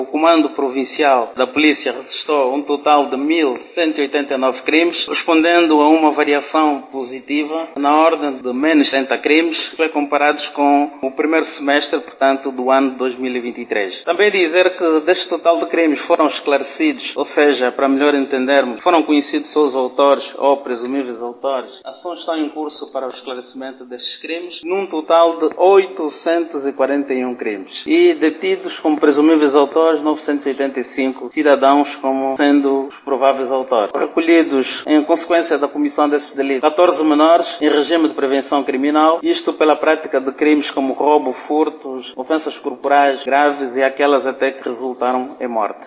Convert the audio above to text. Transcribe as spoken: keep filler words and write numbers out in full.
O Comando Provincial da Polícia registrou um total de mil cento e oitenta e nove crimes, respondendo a uma variação positiva na ordem de menos trinta crimes, comparados com o primeiro semestre, portanto, do ano dois mil e vinte e três. Também dizer que deste total de crimes foram esclarecidos, ou seja, para melhor entendermos, foram conhecidos os autores ou presumíveis autores. Ações estão em curso para o esclarecimento destes crimes, num total de oitocentos e quarenta e um crimes. E detidos como presumíveis autores, novecentos e oitenta e cinco cidadãos como sendo os prováveis autores. Recolhidos em consequência da comissão desses delitos, catorze menores em regime de prevenção criminal, isto pela prática de crimes como roubo, furtos, ofensas corporais graves e aquelas até que resultaram em morte.